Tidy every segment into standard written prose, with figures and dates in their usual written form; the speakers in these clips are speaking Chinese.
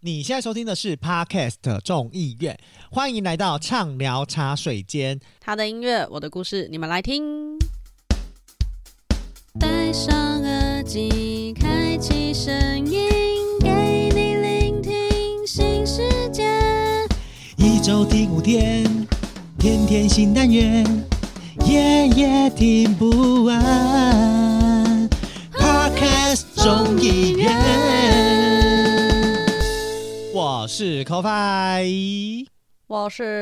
你现在收听的是 Podcast 众议院，欢迎来到畅聊茶水间。 他的音乐，我的故事，你们来听。戴上耳机，开启声音，给你聆听新世界。 一周听5天，天天新单元，夜夜听不完。Podcast 众议院。我是 Ko-Fi， 我是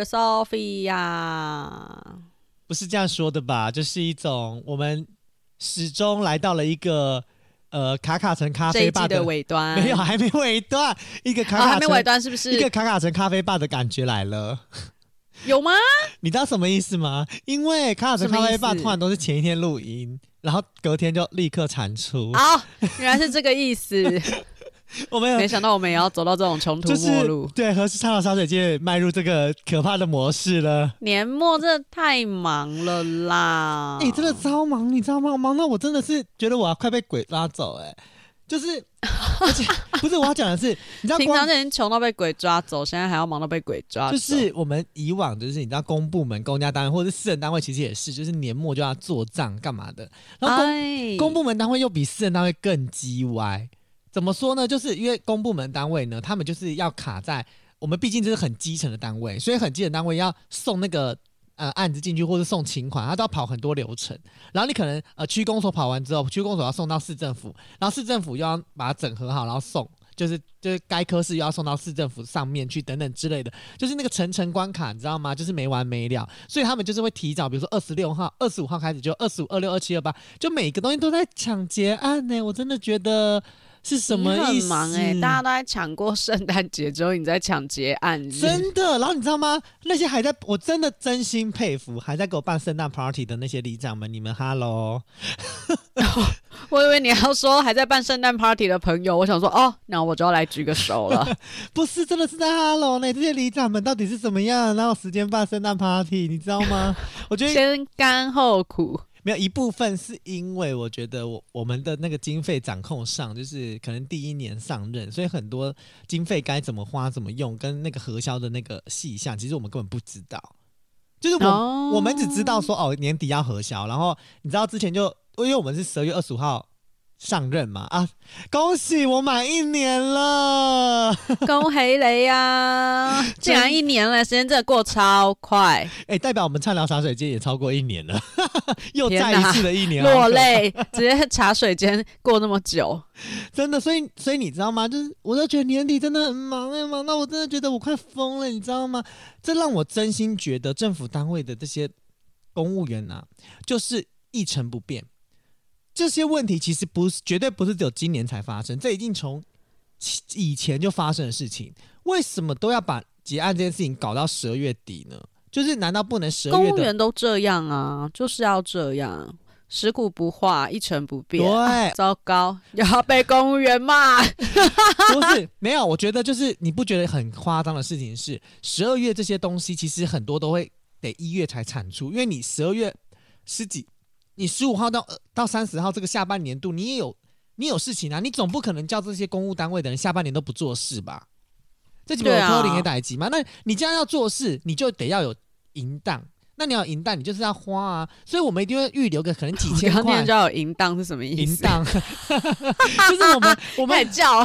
Sophia。 不是这样说的吧？这是一种我们始终来到了一个卡卡城咖啡吧的尾端， 没有，还没尾段，一个卡卡城、 还没尾端是不是？ 一个卡卡城咖啡吧的感觉来了。 有吗？ 你知道什么意思吗？因为卡卡城咖啡吧通常都是前一天录音，然后隔天就立刻产出。 哦，原来是这个意思。 我们没想到我们也要走到这种穷途末路， 就是、对，和畅聊茶水间迈入这个可怕的模式了。 年末真的太忙了啦！ 真的超忙，你知道吗？忙到我真的是觉得我要快被鬼抓走就是，而且不是我要讲的是，你知道， 平常就已经穷到被鬼抓走，现在还要忙到被鬼抓走。 就是我们以往就是你知道，公部门、公家单位或者是私人单位，其实也是，就是年末就要做账干嘛的。然后公部门单位又比私人单位更叽歪。怎么说呢？就是因为公部门单位呢，他们就是要卡在我们，毕竟这是很基层的单位，所以很基层单位要送那个案子进去，或是送请款，他都要跑很多流程。然后你可能区公所跑完之后，区公所要送到市政府，然后市政府又要把它整合好，然后送，就是该科室又要送到市政府上面去，等等之类的，就是那个层关卡，你知道吗？就是没完没了。所以他们就是会提早，比如说26号、25号开始，就25、26、27、28，就每个东西都在抢结案呢。我真的觉得。是什么意思？ 你很忙大家都在抢过圣诞节之后，你在抢结案， 真的。然后你知道吗？那些还在，我真的真心佩服，还在给我办圣诞 party 的那些里长们，你们 hello。 我以为你要说还在办圣诞 party 的朋友，我想说哦，那我就要来举个手了。 不是，真的是在 hello 呢。这些里长们到底是怎么样？哪有时间办圣诞 party？ 你知道吗？我觉得先甘后苦。 没有，一部分是因为我觉得我们的那个经费掌控上，就是可能第一年上任，所以很多经费该怎么花、怎么用，跟那个核销的那个细项，其实我们根本不知道。就是我们只知道说年底要核销，然后你知道之前就因为我们是12月25号上任嘛恭喜我满1年了， 恭喜你呀！竟然1年了，时间真的过超快。 代表我们畅聊茶水间也超过1年了，又再一次的1年， 落泪，直接茶水间过那么久， 真的。所以你知道吗？就是我就觉得年底真的很忙忙到我真的觉得我快疯了，你知道吗？这让我真心觉得政府单位的这些公务员就是一成不变。这些问题其实绝对不是只有今年才发生，这已经从以前就发生的事情。为什么都要把结案这件事情搞到12月底呢？就是难道不能12月的？ 公务员都这样啊，就是要这样，食古不化，一成不变。 对， 糟糕，要被公务员骂。 不是，没有，我觉得就是你不觉得很夸张的事情是，12月这些东西其实很多都会得1月才产出，因为你12月10几。你15号到30号这个下半年度，你有事情啊，你总不可能叫这些公务单位的人下半年都不做事吧？这几本有偷零的代级嘛？那你既然要做事，你就得要有银档。那你要银档，你就是要花啊。所以我们一定会预留个可能几千块。 刚刚叫有银档是什么意思？ 银档就是我们叫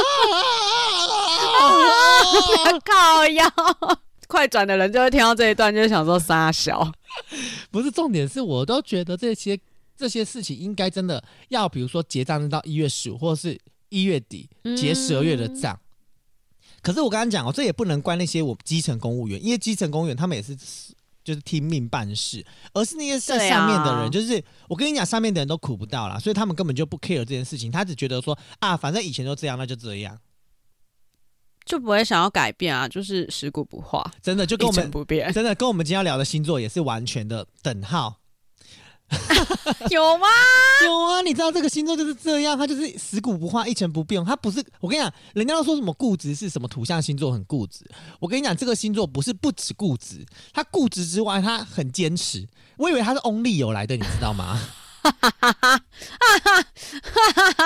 靠腰。快转的人就会听到这一段，就会想说傻小。 不是，重点是我都觉得这些事情应该真的要，比如说结账到1月15，或者是1月底结12月的账。可是我刚刚讲这也不能怪那些我基层公务员，因为基层公务员他们也是就是听命办事，而是那些在上面的人，就是我跟你讲，上面的人都苦不到啦，所以他们根本就不 care 这件事情，他只觉得说反正以前都这样，那就这样。 就不会想要改变啊，就是食古不化， 真的就跟我们不变， 真的跟我们今天要聊的星座也是完全的等号。 有吗？ 有啊，你知道这个星座就是这样，它就是食古不化，一成不变。它不是，我跟你讲，人家都说什么固执是什么土象星座很固执，我跟你讲，这个星座不止固执，它固执之外，它很坚持。我以为它是 only 有来的，你知道吗？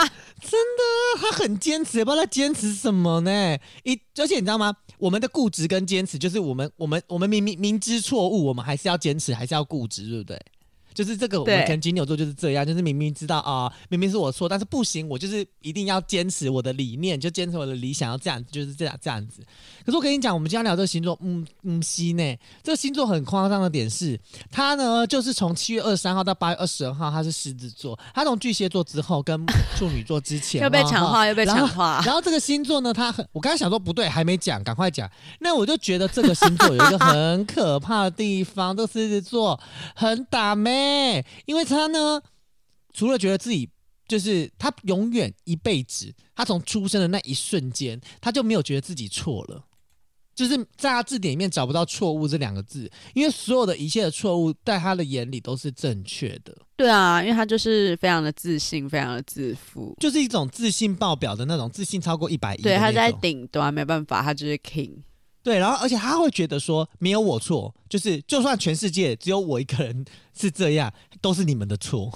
真的，他很坚持，也不知道他坚持什么呢？而且你知道吗？我们的固执跟坚持，就是我们明知错误，我们还是要坚持，还是要固执，对不对？就是这个，我们可能金牛座就是这样，就是明明知道明明是我错，但是不行，我就是一定要坚持我的理念，就坚持我的理想，要这样，就是这样子。可是我跟你讲，我们今天聊这个星座，是呢，这个星座很夸张的点是，他呢就是从7月23号到8月22号，他是狮子座，他从巨蟹座之后跟处女座之前又被强化，又被强化。 然后这个星座呢，我刚才想说不对，还没讲，赶快讲。那我就觉得这个星座有一个很可怕的地方，这个狮子座很打妹。因为他呢，除了觉得自己就是他永远一辈子，他从出生的那一瞬间，他就没有觉得自己错了，就是在他字典里面找不到错误这2个字，因为所有的一切的错误在他的眼里都是正确的。 对啊，因为他就是非常的自信，非常的自负， 就是一种自信爆表的那种，自信超过110%。 对，他在顶端，没办法，他就是 king。 对，然后而且他会觉得说没有我错，就是就算全世界只有我一个人是这样，都是你们的错。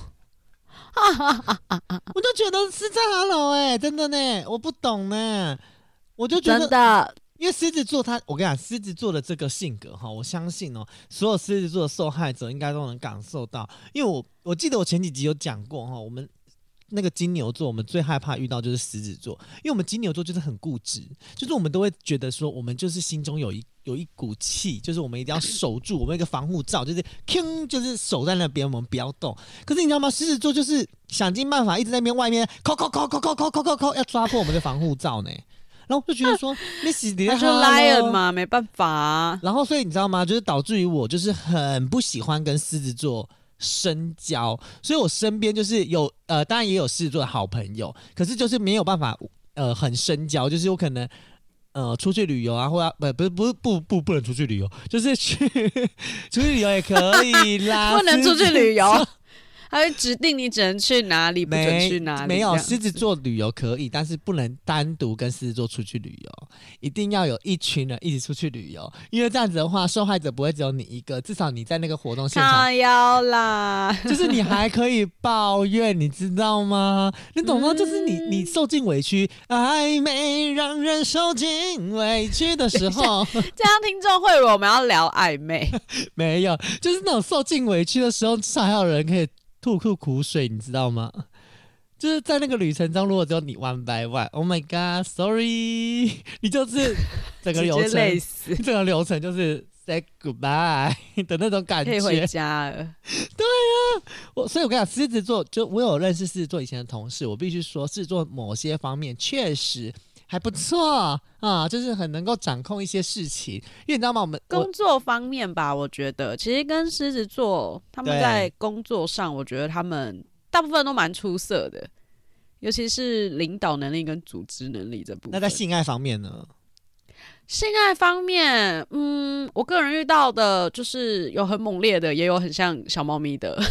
我就觉得是在hello真的呢，我不懂呢，我就觉得真的， 因为狮子座我跟你讲，狮子座的这个性格我相信所有狮子座的受害者应该都能感受到，因为我记得我前几集有讲过我们。那个金牛座，我们最害怕遇到就是狮子座，因为我们金牛座就是很固执，就是我们都会觉得说，我们就是心中有一股气，就是我们一定要守住，我们一个防护罩，就是守在那边，我们不要动。可是你知道吗？狮子座就是想尽办法一直在那边外面扣，要抓破我们的防护罩呢。然后我就觉得说，你死你他就 lion 嘛，没办法。 然后所以你知道吗？就是导致于我就是很不喜欢跟狮子座深交，所以我身边就是有当然也有狮子座的好朋友，可是就是没有办法很深交，就是有可能出去旅游啊，或不能出去旅游，就是出去旅游也可以啦， 不能出去旅游。他会指定你只能去哪里，不准去哪里。 没有，狮子座旅游可以，但是不能单独跟狮子座出去旅游，一定要有一群人一起出去旅游，因为这样子的话，受害者不会只有你一个，至少你在那个活动现场。 靠腰啦， 就是你还可以抱怨，你知道吗？你懂吗？就是你受尽委屈，暧昧让人受尽委屈的时候， 这样听众会以为我们要聊暧昧， 没有，就是那种受尽委屈的时候，至少还有人可以吐苦水，你知道吗？就是在那个旅程中，如果只有你1 by 1 ，Oh my God，Sorry， 你就是整个流程， 累死， 整个流程就是 say goodbye 的那种感觉， 可以回家了。 对啊，所以我跟你讲，狮子座就我有认识狮子座以前的同事，我必须说，狮子座某些方面确实还不错啊，就是很能够掌控一些事情。因为你知道吗？ 工作方面吧，我觉得其实跟狮子座他们在工作上，我觉得他们大部分都蛮出色的，尤其是领导能力跟组织能力这部分。 那在性爱方面呢？ 性爱方面，我个人遇到的就是有很猛烈的，也有很像小猫咪的。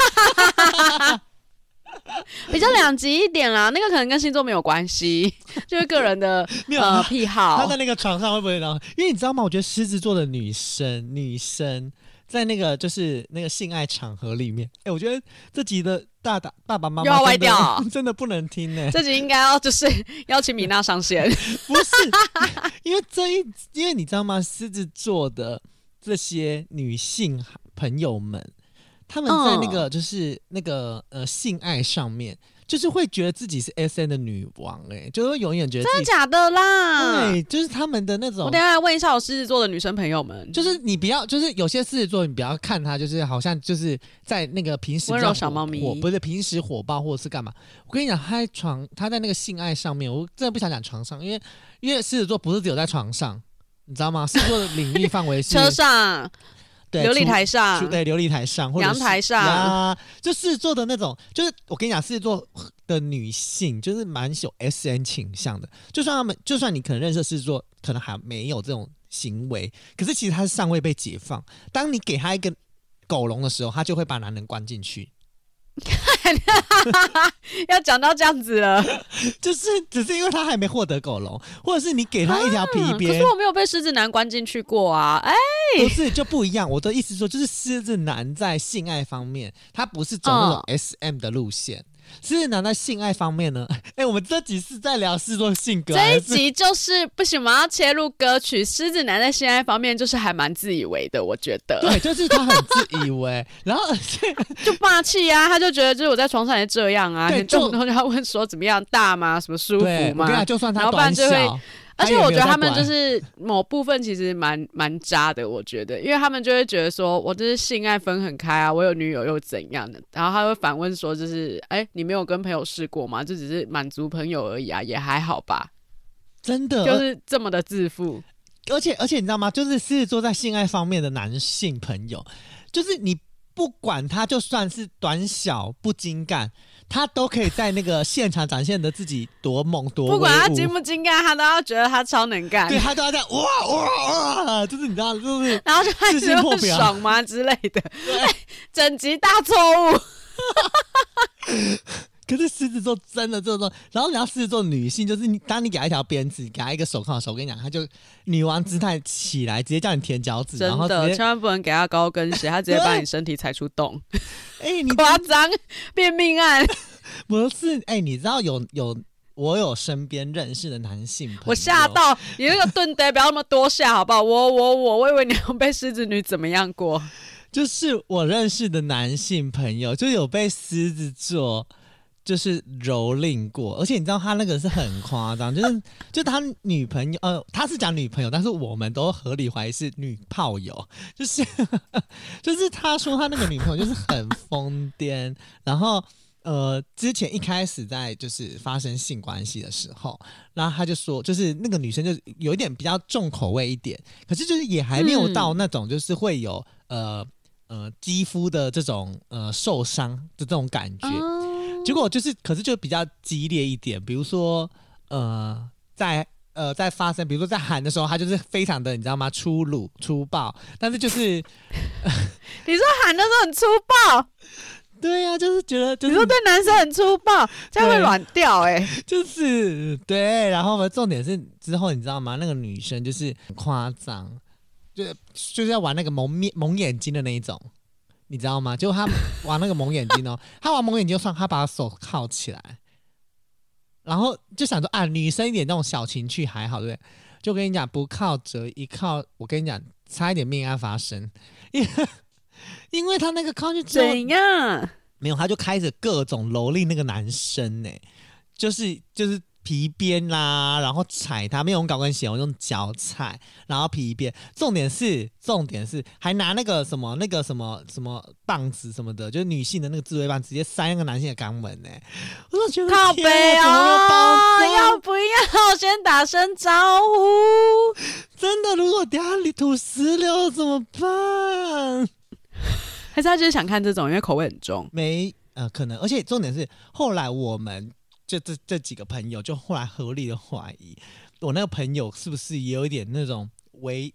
比较两极一点啦，那个可能跟星座没有关系，就是个人的癖好。 他在那个床上会不会呢？因为你知道吗？我觉得狮子座的女生在那个就是那个性爱场合里面，我觉得这集的爸爸妈妈又要歪掉， 真的不能听呢。 这集应该要就是邀请米娜上线， 不是因为你知道吗？狮子座的这些女性朋友们。他们在那个就是那个性爱上面，就是会觉得自己是 SM 的女王，就会永远觉得自己真的假的啦？ 对，就是他们的那种。 我等一下来问一下我狮子座的女生朋友们， 就是你不要，就是有些狮子座你不要看他，就是好像就是在那个平时温柔小猫咪， 不是平时火爆或者是干嘛。我跟你讲，他在那个性爱上面，我真的不想讲床上，因为狮子座不是只有在床上，你知道吗？狮子座的领域范围是车上。琉璃台上， 对，琉璃台上，或者阳台上， 就狮子座的那种，就是我跟你讲，狮子座的女性就是蛮有 SM 倾向的。就算你可能认识狮子座，可能还没有这种行为，可是其实他是尚未被解放。当你给他一个狗笼的时候，他就会把男人关进去。 要讲到这样子了， 就是只是因为他还没获得狗笼，或者是你给他一条皮鞭。 可是我没有被狮子男关进去过啊！ 不是就不一样。我的意思说，就是狮子男在性爱方面，他不是走那种 SM 的路线， 狮子男在性爱方面呢？我们这集是在聊狮子座性格， 这一集就是不行，我们要切入歌曲。狮子男在性爱方面就是还蛮自以为的，我觉得。 对，就是他很自以为，然后就霸气啊，他就觉得就是我在床上也这样啊， 对， 你动不动就要问说怎么样，大吗？什么舒服吗？ 对，就算他短小。 而且我觉得他们就是某部分其实蛮渣的，我觉得，因为他们就会觉得说我这是性爱分很开啊，我有女友又怎样的，然后他会反问说就是你没有跟朋友试过吗？这只是满足朋友而已啊，也还好吧， 真的就是这么的自负。 而且你知道吗？就是狮子座在性爱方面的男性朋友，就是你不管他就算是短小不精干，他都可以在那个现场展现的自己多猛多威武， 不管他精不精干，他都要觉得他超能干， 对，他都要这样哇，就是你知道，就是然后就开始很爽吗之类的，整集大错误。 可是狮子座真的这种，然后你要狮子座女性，就是当你给她一条鞭子，给她一个手铐，我跟你讲，她就女王姿态起来，直接叫你舔脚趾， 真的，千万不能给她高跟鞋，她直接把你身体踩出洞。 你夸张，变命案。 不是，你知道我有身边认识的男性朋友， 我吓到，你那个盾得不要那么多下好不好？我以为你有被狮子女怎么样过？ 就是我认识的男性朋友，就有被狮子座就是蹂躏过，而且你知道他那个是很夸张，就他女朋友，他是讲女朋友，但是我们都合理怀疑是女炮友，就是他说他那个女朋友就是很疯癫，然后之前一开始在就是发生性关系的时候，然后他就说，就是那个女生就有一点比较重口味一点，可是就是也还没有到那种就是会有肌肤的这种受伤的这种感觉。结果就是，可是就比较激烈一点，比如说，在发生，比如说在喊的时候，他就是非常的，你知道吗？粗鲁粗暴，但是就是， 你说喊的时候很粗暴， 对呀、就是觉得，就是、 你说对男生很粗暴，这样会软掉就是对，然后重点是之后你知道吗？那个女生就是很夸张，就是要玩那个蒙眼睛的那一种。你知道吗？就他玩那个蒙眼睛哦，他玩蒙眼睛就算他把手铐起来，然后就想说啊，女生一点那种小情趣还好，对不对？就跟你讲，不铐则一铐，我跟你讲，差一点命案发生，因为他那个铐就怎样？ 没有，他就开始各种蹂躏那个男生呢，就是皮鞭啦，然后踩他，没有用高跟鞋，我用脚踩，然后皮鞭。重点是还拿那个什么棒子什么的，就是女性的那个自慰棒，直接塞那个男性的肛门呢。我就觉得靠北哦，要不要先打声招呼？ 真的，如果等下你吐石榴怎么办？ 还是他就是想看这种，因为口味很重。 可能，而且重点是后来我们。就这几个朋友，就后来合理的怀疑，我那个朋友是不是也有一点那种为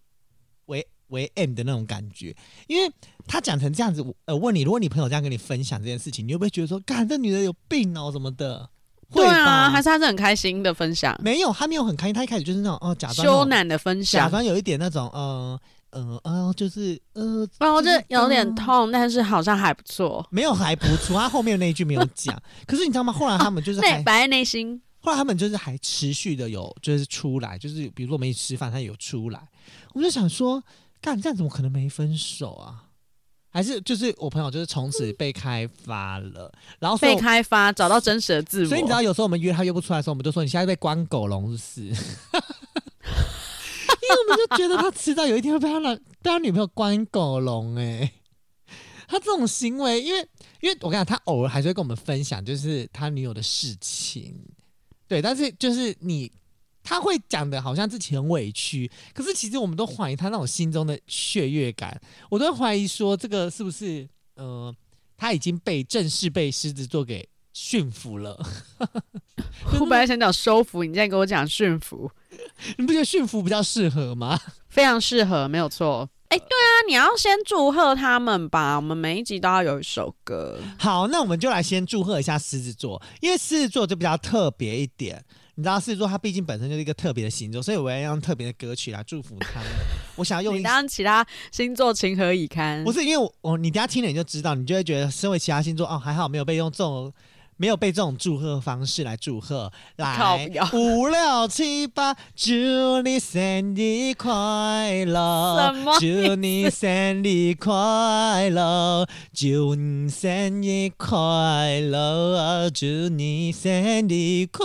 M 的那种感觉？因为他讲成这样子，问你，如果你朋友这样跟你分享这件事情，你会不会觉得说，干这女的有病哦什么的？ 对啊，还是他是很开心的分享？ 没有，他没有很开心，他一开始就是那种假装羞赧的分享， 假装有一点那种就是这有点痛，但是好像还不错。 没有还不错，他后面那一句没有讲。可是你知道吗？后来他们就是摆在内心。 后来他们就是还持续的有就是出来，就是比如说我们一起吃饭，他有出来，我们就想说，干这样怎么可能没分手啊？还是就是我朋友就是从此被开发了，然后被开发找到真实的自我。 所以你知道有时候我们约他约不出来的时候，我们就说你现在被关狗笼是不是？因为我们就觉得他迟早有一天会被他女朋友关狗笼他这种行为，因为我跟你讲，他偶尔还是会跟我们分享，就是他女友的事情，对，但是就是他会讲的好像自己很委屈，可是其实我们都怀疑他那种心中的雀跃感，我都会怀疑说这个是不是他已经正式被狮子座给驯服了。 我本来想讲收服，你现在给我讲驯服， 你不觉得驯服比较适合吗？ 非常适合，没有错。对啊，你要先祝贺他们吧，我们每一集都要有一首歌。 好，那我们就来先祝贺一下狮子座，因为狮子座就比较特别一点。你知道狮子座它毕竟本身就是一个特别的星座，所以我要用特别的歌曲来祝福他们。我想要用你当其他星座情何以堪？ 不是因为你等一下听了你就知道，你就会觉得身为其他星座还好没有被用这种没有被这种祝贺方式来祝贺。来5、6、7、8，祝你生日快乐！祝你生日快乐！祝你生日快乐！祝你生日快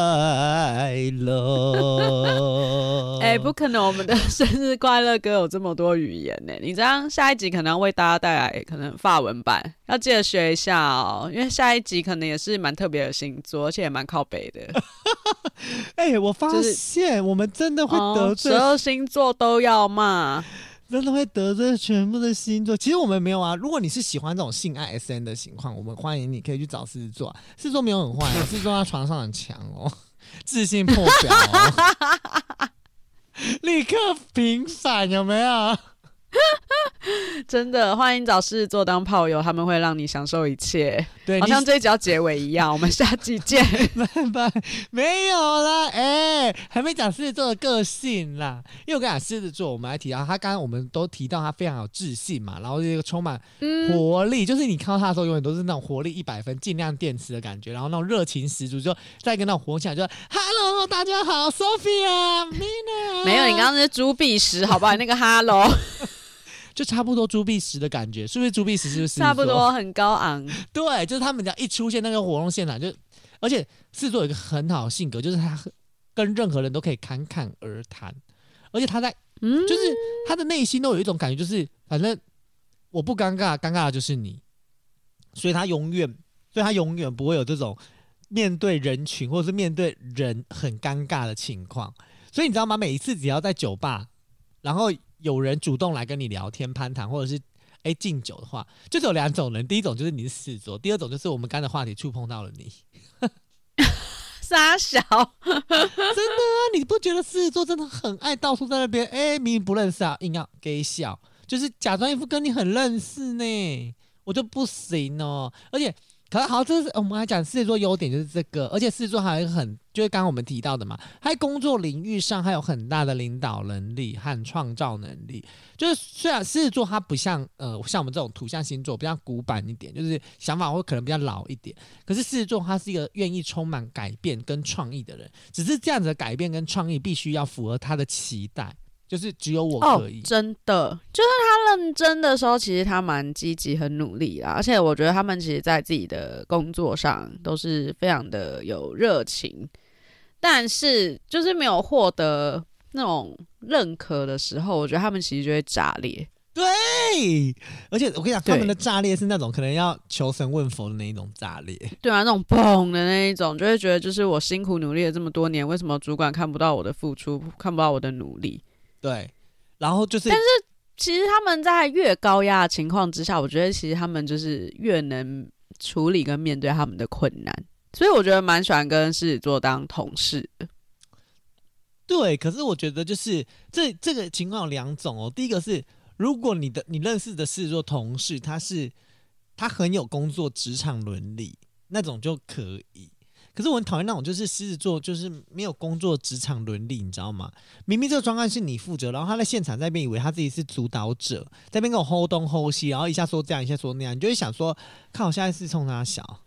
乐！ 不可能，我们的生日快乐歌有这么多语言呢。你这样下一集可能要为大家带来可能法文版，要记得学一下哦，因为下一集可能也是蛮特别的星座，而且也蛮靠北的。 我发现我们真的会得罪 12星座都要骂， 真的会得罪全部的星座。其实我们没有啊，如果你是喜欢这种性爱 SM 的情况，我们欢迎你可以去找狮子座。狮子座没有很坏，狮子座在床上很强哦，自信破表哦，立刻平反，有没有？ 真的欢迎找狮子座当炮友，他们会让你享受一切。 对， 好像这一集要结尾一样。我们下集见。 拜拜。没有啦，还没讲狮子座的个性啦。因为我跟你讲，狮子座我们还提到他，刚刚我们都提到他非常有自信嘛，然后这个充满活力，就是你看到他的时候，永远都是那种活力100分，尽量电池的感觉，然后那种热情十足，就再跟那种火起来，就 Hello 大家好 ，Sophia Mina。 没有，你刚刚是朱碧石，好不好？那个 Hello。 就差不多朱碧石的感觉，是不是？朱碧石是不是差不多很高昂？ 对，就是他们只要一出现那个活动现场，而且狮子座有一个很好的性格，就是他跟任何人都可以侃侃而谈，而且他在，就是他的内心都有一种感觉，就是反正我不尴尬，尴尬的就是你，所以他永远不会有这种面对人群或者是面对人很尴尬的情况。所以你知道吗？每一次只要在酒吧，然后有人主动来跟你聊天攀谈，或者是敬酒的话，就只有2种人。第一种就是你是狮子座，第二种就是我们刚才的话题触碰到了你。 傻小， 真的啊！你不觉得狮子座真的很爱到处在那边明明不认识啊，硬要给笑，就是假装一副跟你很认识呢，我就不行哦。而且可是好，这是我们来讲狮子座优点就是这个，而且狮子座还有一个就是刚刚我们提到的嘛，他在工作领域上还有很大的领导能力和创造能力。就是虽然狮子座它不像像我们这种土象星座比较古板一点，就是想法会可能比较老一点，可是狮子座他是一个愿意充满改变跟创意的人，只是这样子的改变跟创意必须要符合他的期待。就是只有我可以， 真的，就是他认真的时候，其实他蛮积极、很努力啦。而且我觉得他们其实在自己的工作上都是非常的有热情，但是就是没有获得那种认可的时候，我觉得他们其实就会炸裂。 对，而且我跟你讲，他们的炸裂是那种可能要求神问佛的那一种炸裂。 对啊，那种砰的那一种，就会觉得就是我辛苦努力了这么多年，为什么主管看不到我的付出，看不到我的努力？ 对，然后就是， 但是其实他们在越高压的情况之下，我觉得其实他们就是越能处理跟面对他们的困难，所以我觉得蛮喜欢跟狮子座当同事的。 对，可是我觉得就是这个情况有2种哦。第一个是，如果你认识的狮子座同事，他很有工作职场伦理，那种就可以。可是我很讨厌那种就是狮子座就是没有工作职场伦理，你知道吗？明明这个专案是你负责，然后他在现场在那边以为他自己是主导者，在那边跟我 hold 东 hold 西，然后一下说这样一下说那样，你就会想说，看我现在是冲他小。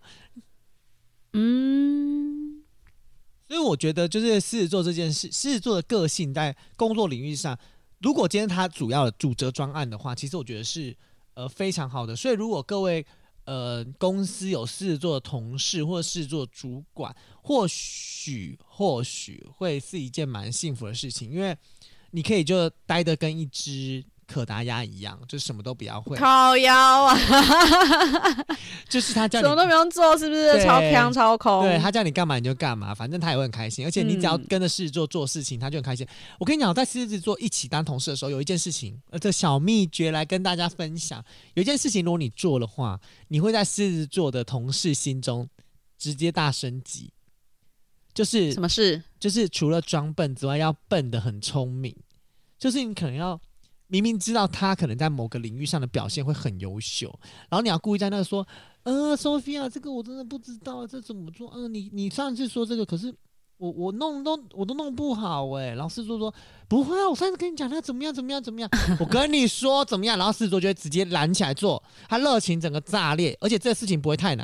所以我觉得就是狮子座这件事，狮子座的个性在工作领域上，如果今天他主要的主责专案的话，其实我觉得是非常好的。所以如果各位公司有狮子座的同事或者狮子座的主管，或许会是一件蛮幸福的事情，因为你可以就待得跟一只可达鸭一样，就什么都不要会， 靠腰啊， 就是他叫你什么都不用做，是不是超强超空？ 对，他叫你干嘛你就干嘛，反正他也会很开心，而且你只要跟着狮子座做事情，他就很开心。我跟你讲，在狮子座一起当同事的时候，有一件事情，这小秘诀来跟大家分享。有一件事情，如果你做的话，你会在狮子座的同事心中直接大升级。就是什么事？ 就是除了装笨之外，要笨得很聪明。就是你可能要明明知道他可能在某个领域上的表现会很优秀，然后你要故意在那个说，Sophia 这个我真的不知道这怎么做，你上次说这个，可是我都弄不好然后狮子座说不会啊，我上次跟你讲他怎么样，我跟你说怎么样，然后狮子座就会直接拦起来做，他热情整个炸裂，而且这个事情不会太难，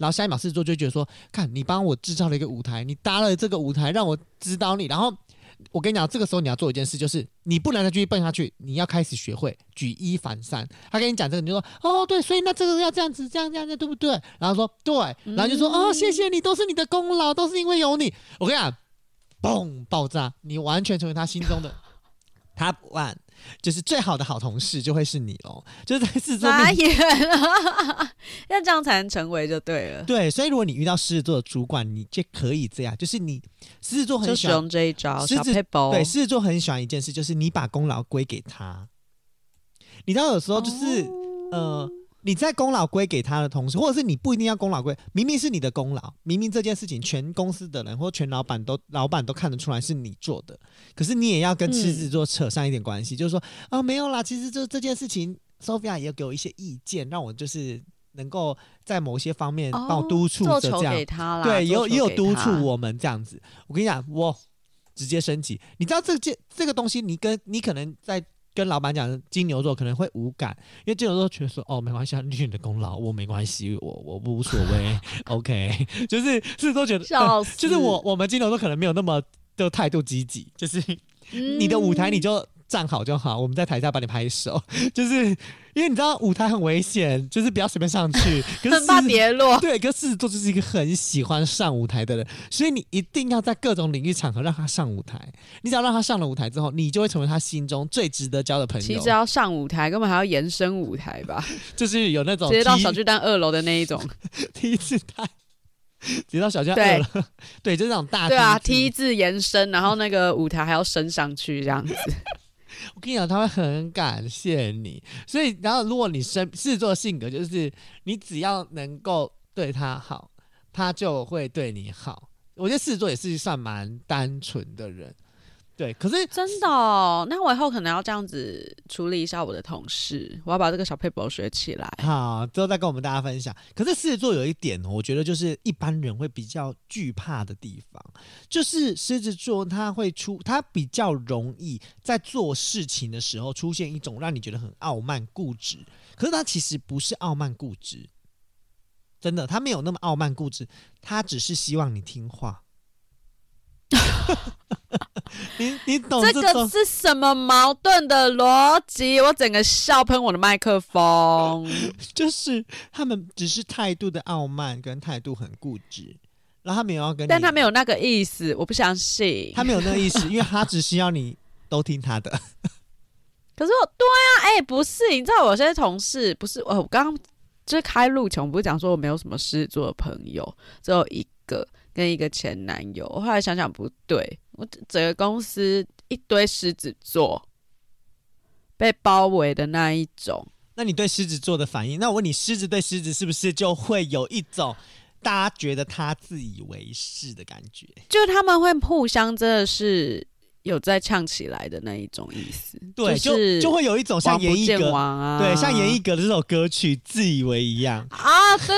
然后下一秒狮子座就觉得说，看你帮我制造了一个舞台，你搭了这个舞台让我指导你，然后我跟你讲，这个时候你要做一件事，就是你不能再继续蹦下去，你要开始学会举一反三。他跟你讲这个，你就说哦对，所以那这个要这样子，这样对不对？然后说对，然后就说哦谢谢你，都是你的功劳，都是因为有你。我跟你讲，嘣爆炸，你完全成为他心中的Top 1，就是最好的好同事就会是你哦，就是在狮子座面前要这样才能成为就对了。 对，所以如果你遇到狮子座的主管，你就可以这样，就是你狮子座很喜欢就使用这一招，小撇步。 对，狮子座很喜欢一件事，就是你把功劳归给他。你知道有时候就是、你在功劳归给他的同时，或者是你不一定要功劳归，明明是你的功劳，明明这件事情全公司的人或全老板都看得出来是你做的，可是你也要跟狮子座扯上一点关系，就是说没有啦，其实这件事情 Sophia 也给我一些意见，让我就是能够在某些方面帮我督促着这样， 做球给他啦， 对，也有督促我们这样子。我跟你讲，我直接升级，你知道这个东西，你可能在跟老板讲，金牛座可能会无感，因为金牛座觉得说没关系，那是你的功劳，我没关系，我无所谓，OK， 就是狮子座觉得，就是我们金牛座可能没有那么的态度积极，就是你的舞台你就站好就好，我们在台下帮你拍手，就是因为你知道舞台很危险，就是不要随便上去，可是很怕跌落。 对，可是狮子座就是一个很喜欢上舞台的人，所以你一定要在各种领域场合让他上舞台。你只要让他上了舞台之后，你就会成为他心中最值得交的朋友。 其实要上舞台，根本还要延伸舞台吧？ 就是有那种直接到小巨蛋2楼的那一种 T 字台。直接到小巨蛋2楼，对，就是那种大 T 字， 对啊 ，T 字延伸，然后那个舞台还要升上去这样子。 我跟你讲，他会很感谢你，所以然后如果你狮子座的性格就是你只要能够对他好，他就会对你好。我觉得狮子座也是算蛮单纯的人，对。可是真的哦，那我以后可能要这样子处理一下我的同事，我要把这个小撇步学起来。 好，之后再跟我们大家分享。可是狮子座有一点，我觉得就是一般人会比较惧怕的地方，就是狮子座他比较容易在做事情的时候出现一种让你觉得很傲慢固执，可是他其实不是傲慢固执，真的，他没有那么傲慢固执，他只是希望你听话。你懂这个是什么矛盾的逻辑？我整个笑喷我的麦克风。 就是他们只是态度的傲慢跟态度很固执，然后他没有要跟你， 但他没有那个意思，我不相信。 他没有那个意思，因为他只需要你都听他的。 可是对啊，不是，你知道我有些同事不是我刚刚就是开录前，我不是讲说我没有什么狮子座的朋友，只有一个。跟一个前男友，我后来想想不对，我整个公司一堆狮子座被包围的那一种。 那你对狮子座的反应？那我问你，狮子对狮子是不是就会有一种大家觉得他自以为是的感觉？ 就他们会互相真的是有在呛起来的那一种意思， 对，就会有一种像严艺格啊， 对，像严艺格的这首歌曲《自以为》一样啊，对，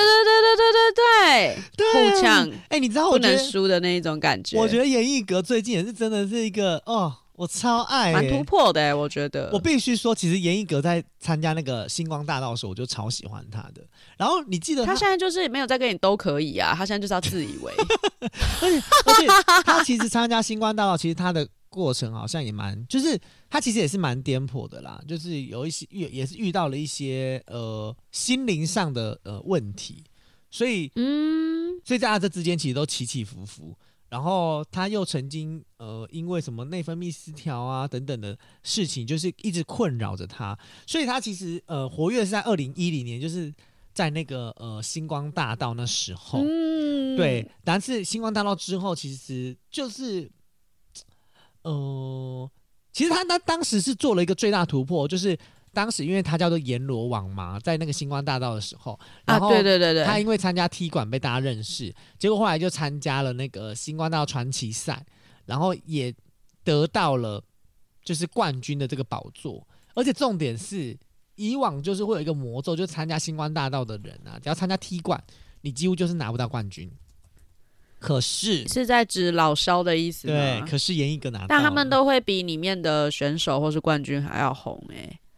互呛， 你知道不能输的那一种感觉。 我觉得严艺格最近也是真的是一个我超爱， 蛮突破的我觉得。 我必须说，其实严艺格在参加那个星光大道的时候，我就超喜欢他的。然后你记得他现在就是没有在跟你都可以啊，他现在就是要自以为。 而且他其实参加星光大道，其实他的过程好像也蛮，就是他其实也是蛮颠簸的啦，就是有一些也是遇到了一些心灵上的问题，所以在他这之间其实都起起伏伏。然后他又曾经因为什么内分泌失调啊等等的事情，就是一直困扰着他，所以他其实活跃是在2010年，就是在那个星光大道那时候，对，但是星光大道之后，其实就是其实他当时是做了一个最大突破，就是当时因为他叫做阎罗王嘛，在那个星光大道的时候，然后对， 他因为参加踢馆被大家认识，结果后来就参加了那个星光大道传奇赛，然后也得到了就是冠军的这个宝座，而且重点是以往就是会有一个魔咒，就参加星光大道的人啊，只要参加踢馆，你几乎就是拿不到冠军。可是是在指老萧的意思吗？ 对，可是严艺格拿到了， 但他们都会比里面的选手或是冠军还要红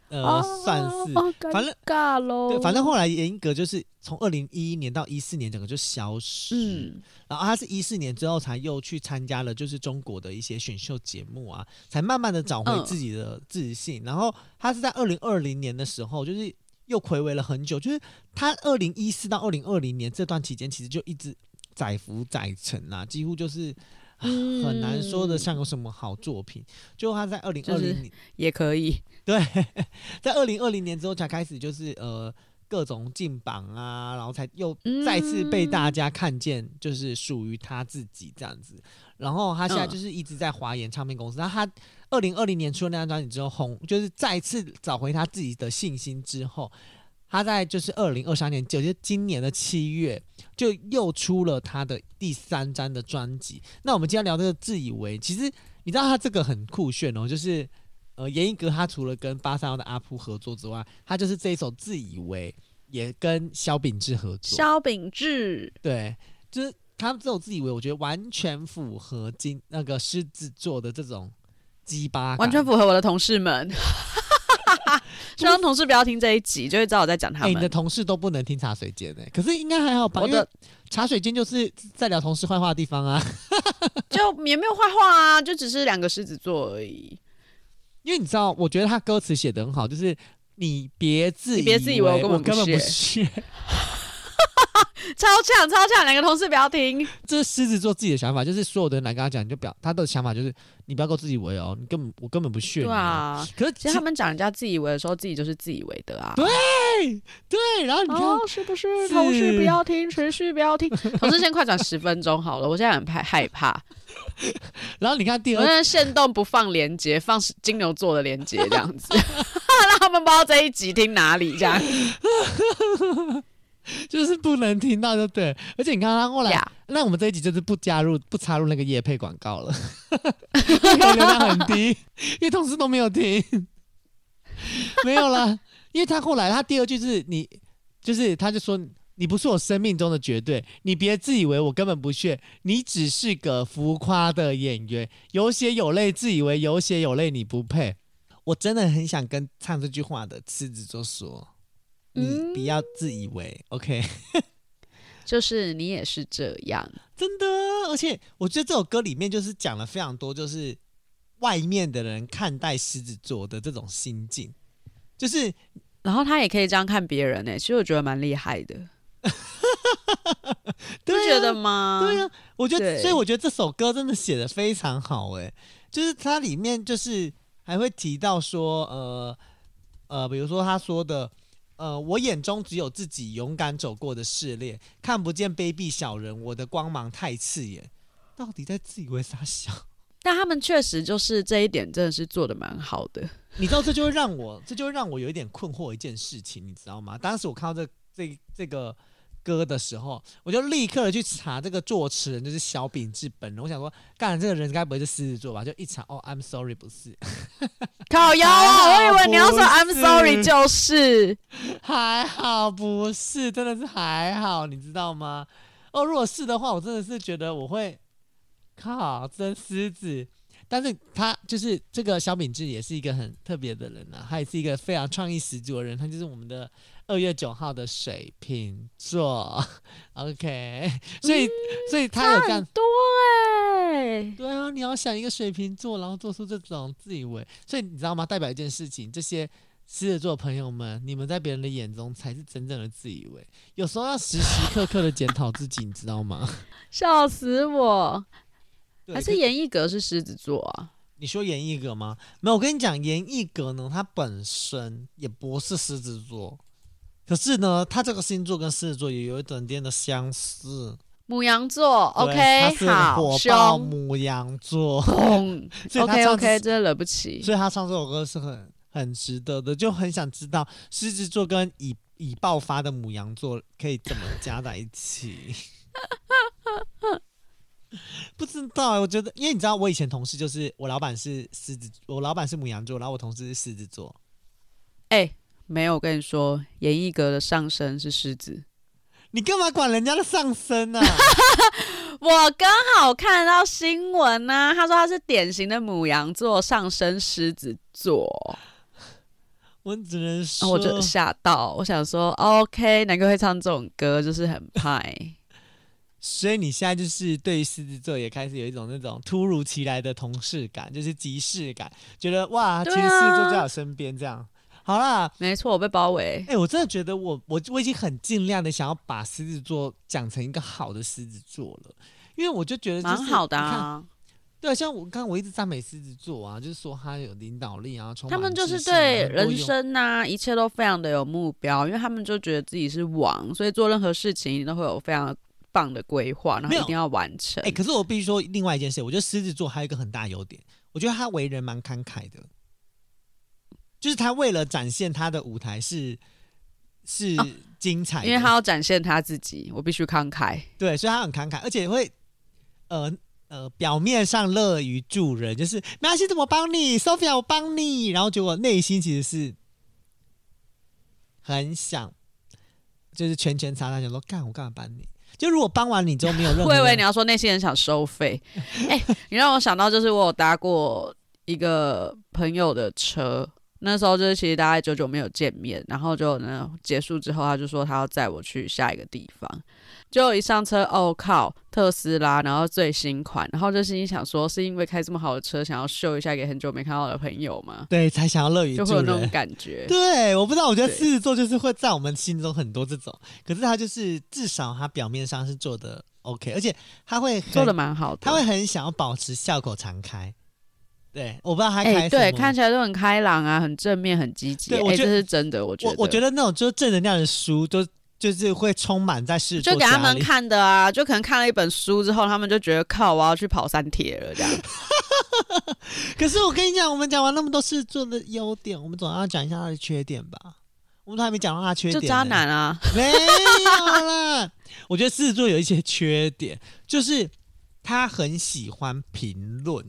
算是反正尬咯。 对，反正后来严一格就是从2011年到14年整个就消失，然后他是14年之后才又去参加了就是中国的一些选秀节目啊，才慢慢的找回自己的自信。然后他是在2020年的时候，就是又睽违了很久，就是他2014到2020年这段期间，其实就一直载浮载沉啊，几乎就是很难说得上有什么好作品。就他在2020年也可以， 对，在2020年之后才开始就是各种进榜啊，然后才又再次被大家看见，就是属于他自己这样子。然后他现在就是一直在华研唱片公司。然后他2020年出了那张专辑之后红，就是再次找回他自己的信心之后，他在就是2023年，就是今年的7月，就又出了他的第3张的专辑。那我们今天聊这个自以为，其实你知道他这个很酷炫哦，就是严一格他除了跟831的阿扑合作之外，他就是这一首自以为也跟萧秉治合作。 萧秉治， 对，就是他这首自以为，我觉得完全符合那个狮子座的这种鸡巴感， 完全符合我的同事们。希望同事不要听这一集，就会知道我在讲他们。 你的同事都不能听茶水间可是应该还好吧？因为茶水间就是在聊同事坏话的地方啊。 就也没有坏话啊，就只是2个狮子座而已。 因为你知道，我觉得他歌词写得很好，就是你别自以为我根本不屑。 超呛，2个同事不要听。 这是狮子座自己的想法，就是所有的人来跟他讲，你就他的想法就是你不要够自以为哦，我根本不屑你。 对啊， 可是其实他们讲人家自以为的时候，自己就是自以为的啊。 对，然后你看， 是不是同事不要听，持续不要听？同事先快转10分钟好了，我现在很害怕。 然后你看我现在限动不放连结，放金牛座的连结这样子，让他们不知道这一集听哪里这样。 就是不能听到就对，而且你看他后来，那我们这一集就是不插入那个业配广告了，流量很低，因为同事都没有听，没有啦，因为他后来他第2句是他就说你不是我生命中的绝对，你别自以为我根本不屑，你只是个浮夸的演员，有血有泪自以为有血有泪你不配。我真的很想跟唱这句话的狮子座说。你不要自以为 OK 就是你也是这样， 真的。而且我觉得这首歌里面就是讲了非常多，就是外面的人看待狮子座的这种心境，就是然后他也可以这样看别人其实我觉得蛮厉害的。不觉得吗？ 对啊，我觉得，所以我觉得这首歌真的写得非常好就是它里面就是还会提到说比如说他说的我眼中只有自己勇敢走过的试炼，看不见卑鄙小人，我的光芒太刺眼。到底在自以为啥小？ 但他们确实就是这一点真的是做得蛮好的。 你知道这就会让我有一点困惑一件事情，你知道吗？当时我看到这个歌的时候，我就立刻的去查这个作词人就是萧秉治本人。我想说，干这个人该不会是狮子座吧？就一查，I'm sorry， 不是。 靠腰啊！我以为你要说 I'm sorry， 就是。 还好不是，真的是还好，你知道吗？如果是的话，我真的是觉得我会靠真狮子。但是他就是这个萧秉治也是一个很特别的人啊，他也是一个非常创意十足的人，他就是我们的2月9号的水瓶座 ，OK， 所以他有这样多对啊，你要想一个水瓶座，然后做出这种自以为，所以你知道吗？代表一件事情，这些狮子座朋友们，你们在别人的眼中才是真正的自以为，有时候要时时刻刻的检讨自己，你知道吗？ 笑死我！还是严一格是狮子座啊？ 你说严一格吗？没有，我跟你讲，严一格呢，他本身也不是狮子座，可是呢，他这个星座跟狮子座也有一点点的相似。 牡羊座 ，OK， 他是火爆凶牡羊座 ，OK， 真的惹不起。 所以他唱这首歌是很值得的，就很想知道狮子座跟已爆发的牡羊座可以怎么加在一起。不知道，我觉得，因为你知道，我以前同事就是我老板是狮子，我老板是牡羊座，然后我同事是狮子座。 没有，我跟你说，严一格的上升是狮子。 你干嘛管人家的上升啊？ 我刚好看到新闻啊，他说他是典型的牡羊座，上升狮子座。 我只能说， 我就吓到，我想说 OK， 难怪会唱这种歌，就是很派。 所以你现在就是对于狮子座也开始有一种那种突如其来的同事感，就是即视感，觉得哇，其实狮子座在我身边这样。好啦， 没错，我被包围。 我真的觉得我已经很尽量的想要把狮子座讲成一个好的狮子座了，因为我就觉得蛮好的啊。 对，像我一直赞美狮子座啊，就是说他有领导力啊，充满他们就是对人生啊，一切都非常的有目标，因为他们就觉得自己是王，所以做任何事情都会有非常棒的规划，然后一定要完成。 可是我必须说另外一件事，我觉得狮子座还有一个很大优点，我觉得他为人蛮慷慨的，就是他为了展现他的舞台是精彩的， 因为他要展现他自己，我必须慷慨。 对，所以他很慷慨，而且会表面上乐于助人，就是没关系，怎么帮你 ，Sophia 我帮你，然后结果内心其实是很想，就是拳拳擦擦，想说干我干嘛帮你？就如果帮完你之后没有任何， 我以为你要说内心很想收费。你让我想到就是我有搭过一个朋友的车。那时候就是其实大概久久没有见面，然后就呢结束之后，他就说他要载我去下一个地方，就一上车，哦靠，特斯拉，然后最新款，然后就心里想说，是因为开这么好的车，想要秀一下给很久没看到的朋友吗？ 对，才想要乐于助人， 就会有那种感觉。 对，我不知道，我觉得狮子座就是会在我们心中很多这种，可是他就是至少他表面上是做的 OK， 而且他会做的蛮好的， 他会很想要保持笑口常开。对，我不知道他开什么， 对，看起来都很开朗啊，很正面，很积极。这是真的，我觉得那种就是正能量的书，就是会充满在狮子座就给他们看的啊，就可能看了一本书之后，他们就觉得靠，我要去跑3铁了这样。 可是我跟你讲，我们讲完那么多狮子座的优点，我们总要讲一下他的缺点吧？我们都还没讲到他的缺点， 就渣男啊， 没有啦。我觉得狮子座有一些缺点，就是他很喜欢评论。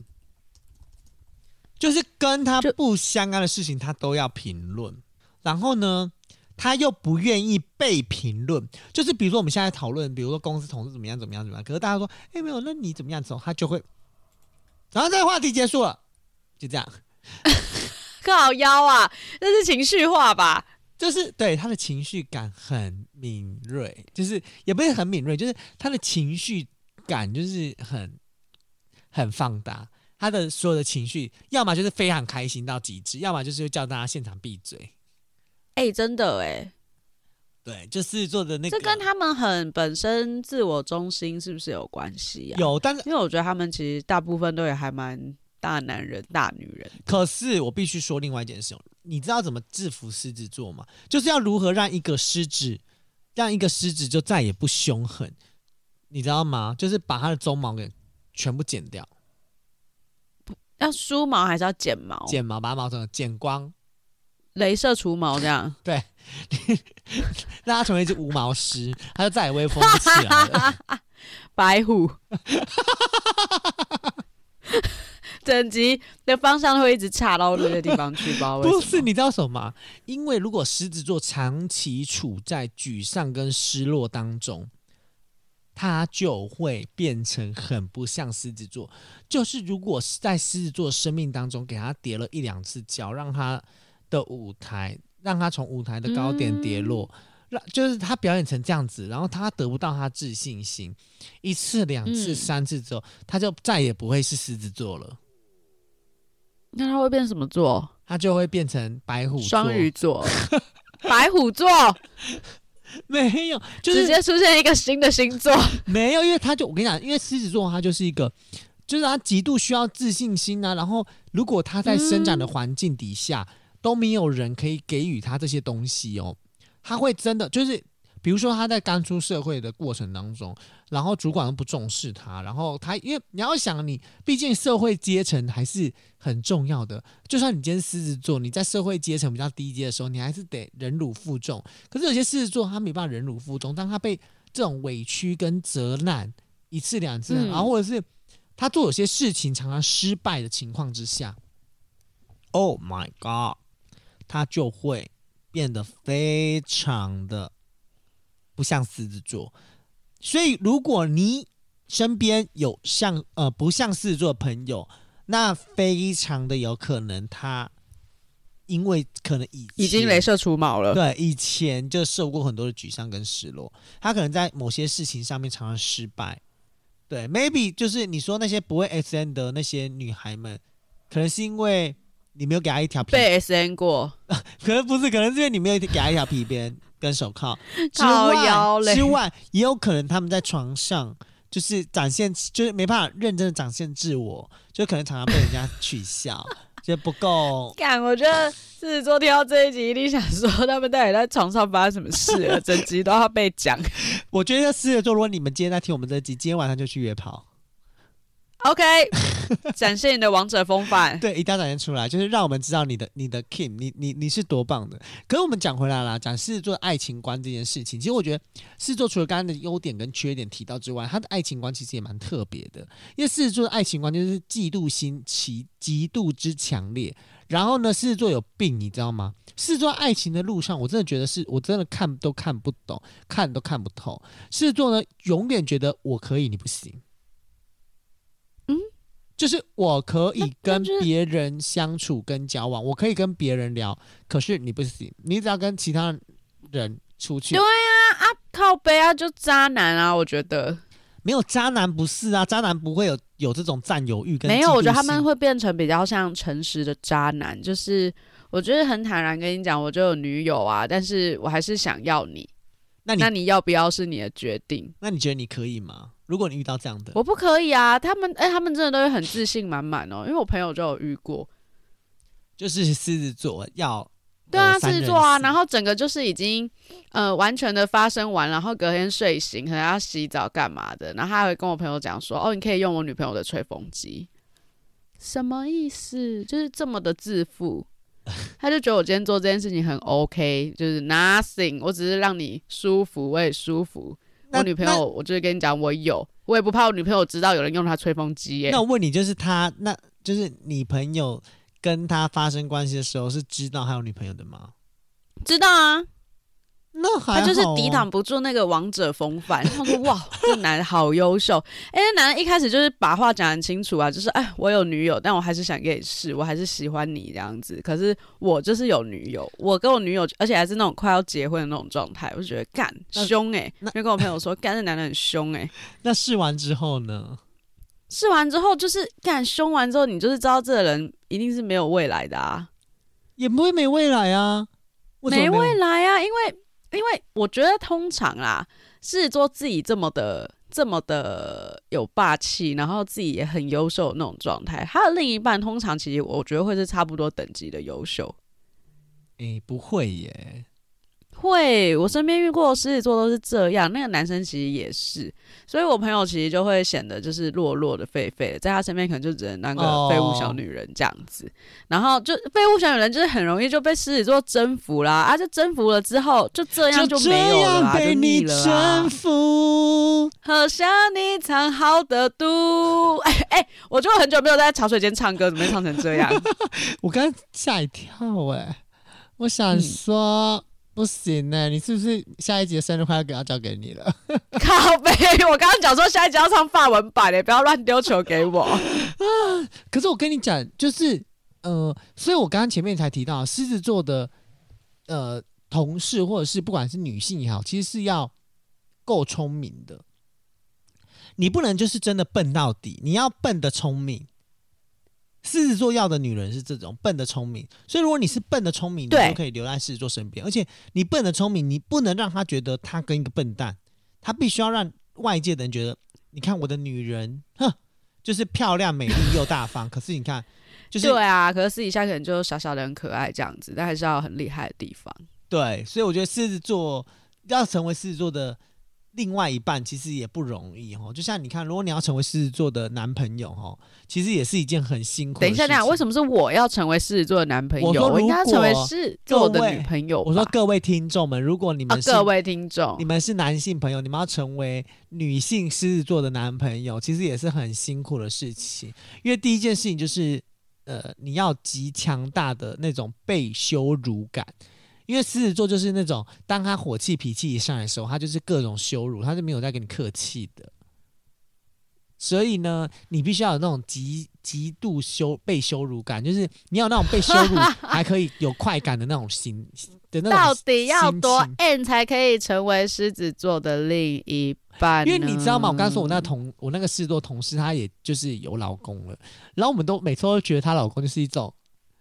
就是跟他不相干的事情，他都要评论。然后呢，他又不愿意被评论。就是比如说我们现在讨论，比如说公司同事怎么样，可是大家说，没有，那你怎么样之后，他就会，然后这个话题结束了，就这样。 靠腰啊，这是情绪化吧？ 就是对他的情绪感很敏锐，就是也不是很敏锐，就是他的情绪感就是很放大。他的所有的情绪，要么就是非常开心到极致，要么就是叫大家现场闭嘴。 真的对，就狮子座的那个， 这跟他们很本身自我中心是不是有关系啊？ 有，但是因为我觉得他们其实大部分都也还蛮大男人、大女人。 可是我必须说另外一件事，你知道怎么制服狮子座吗？就是要如何让一个狮子就再也不凶狠，你知道吗？就是把他的鬃毛给全部剪掉。 要梳毛还是要剪毛？ 剪毛，把毛整个剪光， 雷射除毛这样。 对，让他成为一只无毛狮，他就再也威风不起来了。 白虎，整集的方向会一直岔到那个地方去，不知道为什么。 不是，你知道什么吗？因为如果狮子座长期处在沮丧跟失落当中，他就会变成很不像狮子座。就是如果在狮子座生命当中给他跌了1-2次跤，让他从舞台的高点跌落，就是他表演成这样子，然后他得不到他自信心，1次、2次、3次之后，他就再也不会是狮子座了。 那他会变什么座？ 他就会变成白虎座、 双鱼座、白虎座。 没有，就是直接出现一个新的星座。 没有，因为我跟你讲，因为狮子座他就是一个，就是他极度需要自信心啊。然后，如果他在生长的环境底下，都没有人可以给予他这些东西哦，他会真的就是，比如说他在刚出社会的过程当中，然后主管都不重视他，然后他因为你要想你，毕竟社会阶层还是很重要的。就算你今天狮子座，你在社会阶层比较低阶的时候，你还是得忍辱负重。可是有些狮子座他没办法忍辱负重，当他被这种委屈跟责难1次2次，然后或者是他做有些事情常常失败的情况之下 ，Oh my God， 他就会变得非常的不像狮子座。所以如果你身边有不像狮子座的朋友，那非常的有可能他因为可能已经雷射除毛了， 对，以前就受过很多的沮丧跟失落，他可能在某些事情上面常常失败。对 ，maybe 就是你说那些不会 SN 的那些女孩们，可能是因为你没有给她一条皮被 SN 过， 可能不是，可能是因为你没有给她一条皮鞭跟手铐之外，也有可能他们在床上就是展现，就是没办法认真的展现自我，就可能常常被人家取笑。就不够干，我觉得狮子座听到这一集一定想说他们到底在床上发生什么事了，整集都要被讲。 我觉得狮子座，如果你们今天在听我们这集，今天晚上就去约炮。 OK， 展现你的王者风范。 对，一定要展现出来，就是让我们知道你的 Kim， 你是多棒的。可是我们讲回来啦，讲狮子座的爱情观这件事情，其实我觉得狮子座除了刚刚的优点跟缺点提到之外，他的爱情观其实也蛮特别的。因为狮子座的爱情观就是嫉妒心极度之强烈。然后呢，狮子座有病，你知道吗？狮子座爱情的路上，我真的觉得我真的看都看不懂，看都看不透。狮子座呢，永远觉得我可以，你不行。就是我可以跟别人相处跟交往，我可以跟别人聊，可是你不行，你只要跟其他人出去。 对啊，靠北啊，就渣男啊，我觉得没有渣男不是啊，渣男不会有这种占有欲跟嫉妒心。 没有，我觉得他们会变成比较像诚实的渣男，就是我觉得很坦然跟你讲，我就有女友啊，但是我还是想要你。那你要不要是你的决定？ 那你觉得你可以吗？如果你遇到这样的， 我不可以啊！他们真的都会很自信满满哦，因为我朋友就有遇过， 就是狮子座要对啊，狮子座啊，然后整个就是已经完全的发生完，然后隔天睡醒可能要洗澡干嘛的，然后他还会跟我朋友讲说，哦，你可以用我女朋友的吹风机，什么意思？就是这么的自负。他就觉得我今天做这件事情很 OK， 就是 nothing， 我只是让你舒服，我也舒服。我女朋友，我就跟你讲，我也不怕我女朋友知道有人用她吹风机耶。 那我问你，就是那就是你朋友跟他发生关系的时候，是知道他有女朋友的吗？ 知道啊。 那还好， 他就是抵挡不住那个王者风范。他说：“哇，这男的好优秀。”那男的一开始就是把话讲很清楚啊，就是我有女友，但我还是想跟你试，我还是喜欢你这样子。可是我就是有女友，我跟我女友，而且还是那种快要结婚的那种状态，我就觉得干凶就跟我朋友说，干这男的很凶那试完之后呢？ 试完之后就是干凶完之后，你就是知道这个人一定是没有未来的啊， 也不会没未来啊， 没未来啊，因为我觉得通常啦，狮子座自己这么的有霸气，然后自己也很优秀的那种状态，他的另一半通常其实我觉得会是差不多等级的优秀。 不会耶。 会，我身边遇过的狮子座都是这样，那个男生其实也是，所以我朋友其实就会显得就是弱弱的废废的，在他身边可能就只能当个废物小女人这样子，然后就废物小女人就是很容易就被狮子座征服啦，就征服了之后就这样就没有了啦，就腻了啦。征服，喝下你藏好的毒。我就很久没有在茶水间唱歌，怎么会唱成这样？ 我刚刚吓一跳我想说。不行你是不是下一集的生日快要交给你了？ 靠北，我刚刚讲说下一集要唱法文版不要乱丢球给我。 可是我跟你讲，就是所以我刚刚前面才提到，狮子座的同事或者是不管是女性也好，其实是要够聪明的。你不能就是真的笨到底，你要笨的聪明。狮子座要的女人是这种笨的聪明，所以如果你是笨的聪明，你就可以留在狮子座身边。而且你笨的聪明，你不能让他觉得他跟一个笨蛋，他必须要让外界的人觉得，你看我的女人，就是漂亮、美丽又大方。可是你看，就是对啊，可是私底下可能就小小的很可爱这样子，但还是要有很厉害的地方。 对，所以我觉得狮子座要成为狮子座的另外一半其实也不容易就像你看，如果你要成为狮子座的男朋友其实也是一件很辛苦的事情。 等一下，为什么是我要成为狮子座的男朋友？我应该要成为狮子座的女朋友吧。 我说各位听众们，如果你们是各位听众， 你们是男性朋友，你们要成为女性狮子座的男朋友，其实也是很辛苦的事情。因为第一件事情就是你要极强大的那种被羞辱感。因为狮子座就是那种，当他火气脾气一上来的时候，他就是各种羞辱，他是没有在跟你客气的。 所以呢，你必须要有那种极度被羞辱感，就是你要有那种被羞辱还可以有快感的那种心的那种。 到底要多 N 才可以成为狮子座的另一半呢？ 因为你知道吗？我刚刚说我那个狮子座同事，她也就是有老公了，然后我们都每次都觉得她老公就是一种。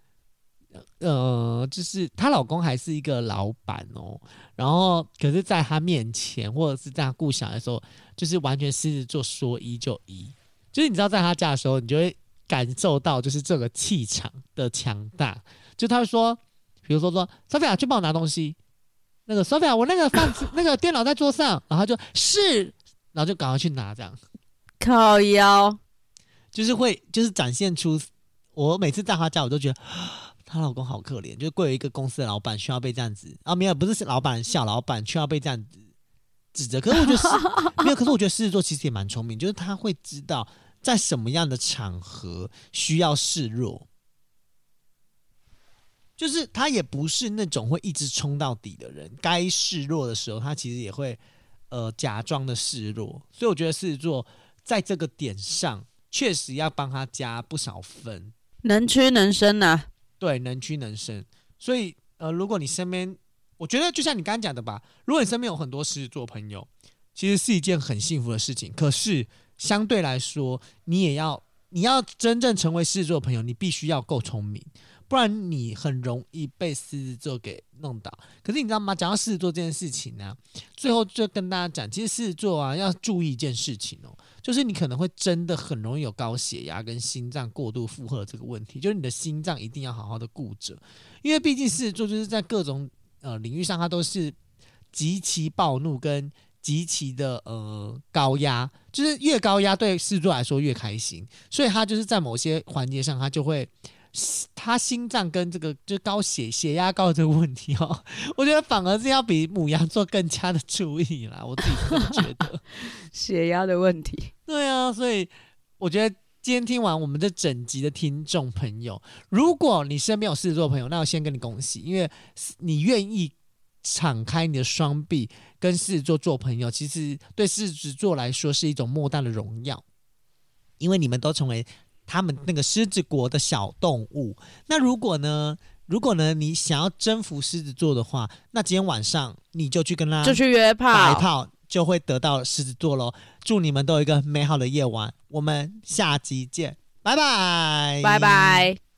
就是她老公还是一个老板哦，然后可是在她面前或者是在她顾小孩的时候，就是完全狮子座说一就一，就是你知道在她家的时候，你就会感受到就是这个气场的强大，就她会说，比如说Sophia 去帮我拿东西，那个 Sophia 我那个那个电脑在桌上，然后就是然后就赶快去拿这样， 靠腰， 就是展现出我每次在她家我都觉得。她老公好可怜，就是贵于一个公司的老板需要被这样子啊，没有，不是老板小老板需要被这样子指责。可是我觉得没有，可是我觉得狮子座其实也蛮聪明，就是他会知道在什么样的场合需要示弱，就是他也不是那种会一直冲到底的人，该示弱的时候，他其实也会假装的示弱。所以我觉得狮子座在这个点上确实要帮他加不少分， 能屈能伸啊。 对，能屈能伸。所以如果你身边，我觉得就像你刚刚讲的吧，如果你身边有很多狮子座朋友，其实是一件很幸福的事情。可是相对来说，你要真正成为狮子座的朋友，你必须要够聪明，不然你很容易被狮子座给弄倒。可是你知道吗？讲到狮子座这件事情呢、最后就跟大家讲，其实狮子座啊要注意一件事情哦，就是你可能会真的很容易有高血压跟心脏过度负荷这个问题，就是你的心脏一定要好好的顾着，因为毕竟狮子座就是在各种领域上，它都是极其暴怒跟极其的高压，就是越高压对狮子座来说越开心，所以他就是在某些环节上，他就会。他心脏跟这个就血压高的这个问题哦，我觉得反而是要比牡羊座更加的注意啦，我自己是这么觉得。 血压的问题， 对啊，所以我觉得今天听完我们这整集的听众朋友，如果你身边有狮子座的朋友，那我先跟你恭喜，因为你愿意敞开你的双臂跟狮子座做朋友，其实对狮子座来说是一种莫大的荣耀，因为你们都成为他们那个狮子国的小动物。那如果呢你想要征服狮子座的话，那今天晚上你就去跟他就去约炮打一炮，就会得到狮子座咯。祝你们都有一个美好的夜晚，我们下集见，拜拜， 拜拜。